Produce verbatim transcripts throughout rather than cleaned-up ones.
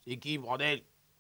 C'est qui, bordel?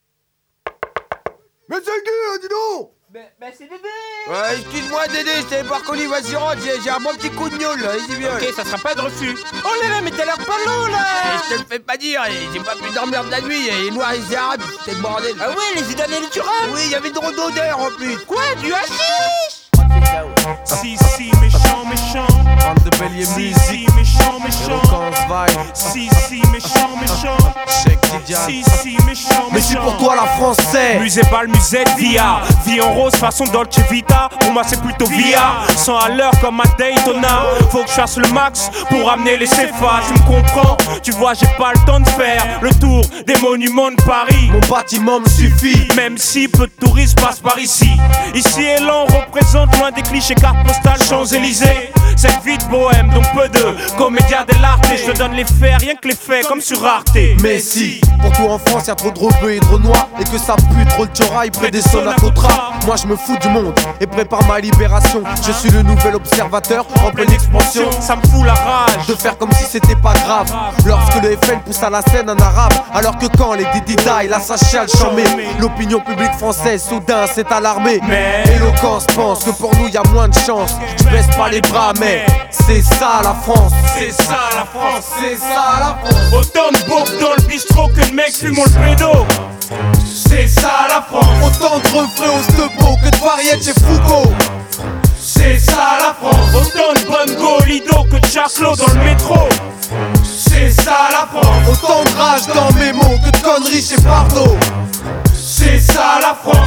Mais c'est qui, hein, dis donc? Mais, mais c'est Dédé. Ouais, excuse-moi, Dédé, je t'avais pas reconnu, vas-y, rentre, j'ai j'ai un bon petit coup de gnôle, là, vas-y, viens. Ok, ça sera pas de refus. Oh là là, mais t'as l'air pas long, là. Eh, je te le fais pas dire, eh, j'ai pas pu dormir de la nuit, et les noirs et les arabes, c'était le bordel. Ah ouais, les Zidane et les Thuram. Oui, il y avait drôle d'odeur en plus. Quoi, du hashish? Si, si, méchant, méchant. Bande de bélier Si, musique, si, méchant, méchant. éloquence, vibe. Si, si, méchant, méchant. Check Didiane. Si, si, méchant, Mais si méchant. pour toi la France c'est Musée bal, musette, via. Vie en rose, façon Dolce Vita. Pour moi, c'est plutôt via. cent à l'heure comme à Daytona. Faut que je fasse le max pour amener les C F A. Tu me comprends? Tu vois, j'ai pas le temps de faire le tour des monuments de Paris. Mon bâtiment me suffit. Même si peu de touristes passent par ici. Ici et là, on représente loin des clichés cartes postales Champs-Élysées. Cette vie de bohème, donc peu de comédia dell'arte. Je te donne les faits, rien que les faits, comme sur Arte. Mais si, pour tout en France y'a trop de rebeux et de renois, et que ça pue trop le tchorail près des Sonacotra. Moi je me fous du monde et prépare ma libération. Je suis le nouvel observateur en pleine expansion. Ça me fout la rage De faire comme si c'était pas grave lorsque le F N pousse à la scène un arabe. Alors que quand les Didi die, la Sacha le chambé. L'opinion publique française soudain s'est alarmée. Mais Éloquence pense que pour nous y a moins de chance. Je baisse pas les bras mais c'est ça la France. c'est ça la France. C'est ça la France. Autant de beaufs dans le bistrot que de mecs fumant le pédo. C'est ça la France. Autant de refrains au stepo que de variétés chez Foucault. C'est ça la France. Autant de bonnes go Lido que de Chaclo dans le métro. C'est ça la France. Autant de rage dans mes mots que de conneries chez Bardot. C'est ça la France.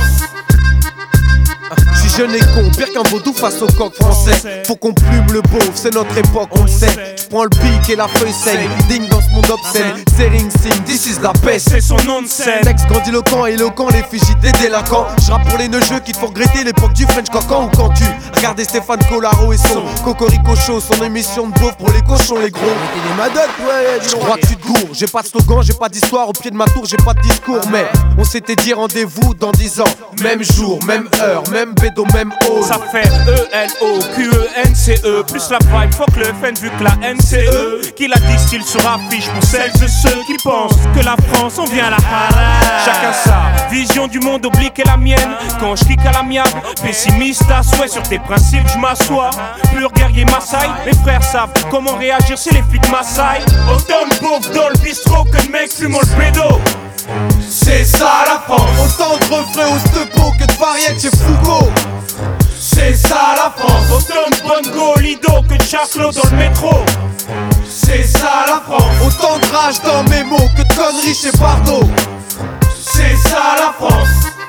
Je suis jeune et con, pire qu'un vaudou face au coq français. Faut qu'on plume le beauf, c'est notre époque, on le sait. Je prends le pic et la feuille saigne, digne dans ce monde obscène. Sering sing, this is la peste. C'est son nom de scène. Texte grandiloquent, éloquent, l'effigie des délinquants. Je rappe pour les neugeux qui te font regretter l'époque du French Cocan. Ou quand tu regardais Stéphane Collaro et son Cocorico Show, son émission de beauf pour les cochons, les gros. T'es des madocs, ouais, dis Je donc. crois que tu te gourres, j'ai pas de slogan, j'ai pas d'histoire. Au pied de ma tour, j'ai pas de discours. Mais on s'était dit rendez-vous dans dix ans. Même jour, même heure, même bédo, même hall. Ça fait E L O Q E N C E. Plus la vibe, fuck le F N vu que la N C E. Qui la distille sur affiche pour celles de ceux qui pensent que la France on vient la haram. Chacun sa vision du monde oblique est la mienne. Quand je clique à l'amiable, pessimiste à souhait sur tes principes, je m'assois. Pur guerrier Maasai, mes frères savent comment réagir si les flics Maasai. Autant de beaufs dans le bistrot que de mecs fumant le pédo. C'est ça la France. Autant de refrains au stepo que de variétés chez Foucault. C'est ça la France. Autant de bonnes go Lido que de Chaclo dans le métro. C'est ça la France. Autant de rage dans mes mots que de conneries chez Bardot. C'est ça la France.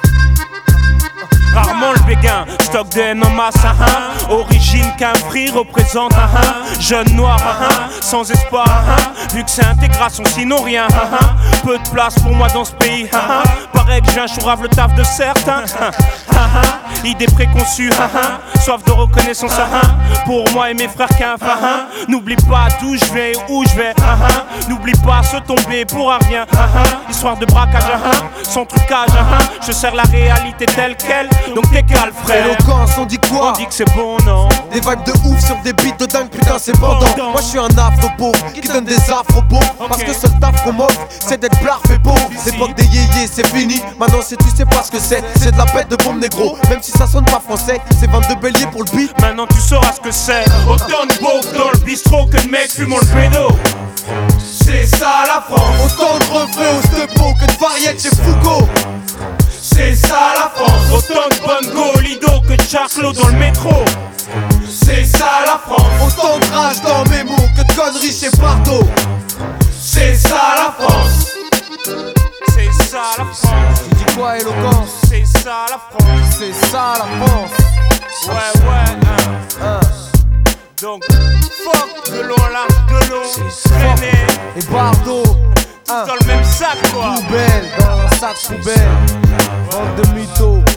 Rarement le béguin, stock de haine en masse, ah, ah. Origine qu'un free représente, ah, ah. Jeune noir, ah, ah. Sans espoir, ah, ah. Vu que c'est intégration sinon rien, ah, ah. Peu de place pour moi dans ce pays, ah, ah. Paraît que j'ai un chourave le taf de certains, ah, ah, ah. Idées préconçues, ah, ah. Soif de reconnaissance, ah, ah. Pour moi et mes frères qu'un, ah, ah. N'oublie pas d'où je vais, où je vais, ah, ah. N'oublie pas se tomber pour un rien, ah, ah. Histoire de braquage, ah, ah. Sans trucage, ah, ah. Je sers la réalité telle qu'elle. Donc t'es calme frère. Éloquence, on dit quoi? On dit que c'est bon non. Des vibes de ouf sur des beats de dingue, putain c'est bandant. Moi je suis un afro-pauvre qui donne des afro-pauvres. Parce que seul taf qu'on m'offre c'est d'être blarf et pauvre. L'époque des yéyés c'est fini. Maintenant c'est tu sais pas ce que c'est. C'est de la bête de bombe négro. Même si ça sonne pas français. C'est vingt-deux béliers pour le beat. Maintenant tu sauras ce que c'est. Autant de beaufs dans le bistrot que de mecs fumant le pédo. C'est ça la France. Autant de refrains au stepo que de variétés chez Foucault. C'est ça la France. Autant de bonnes go Lido que de Chaclo dans le métro. C'est ça la France. Autant de rage dans mes mots que de conneries chez Bardot. C'est ça la France. C'est ça la France. Tu dis quoi éloquence? C'est ça la France. C'est ça la France. Ouais ouais hein. Hein. Donc fuck de l'eau là, de l'eau traîner Et Bardot hein. dans le même sac quoi. Poubelle, dans un sac poubelle. Bande de mythos.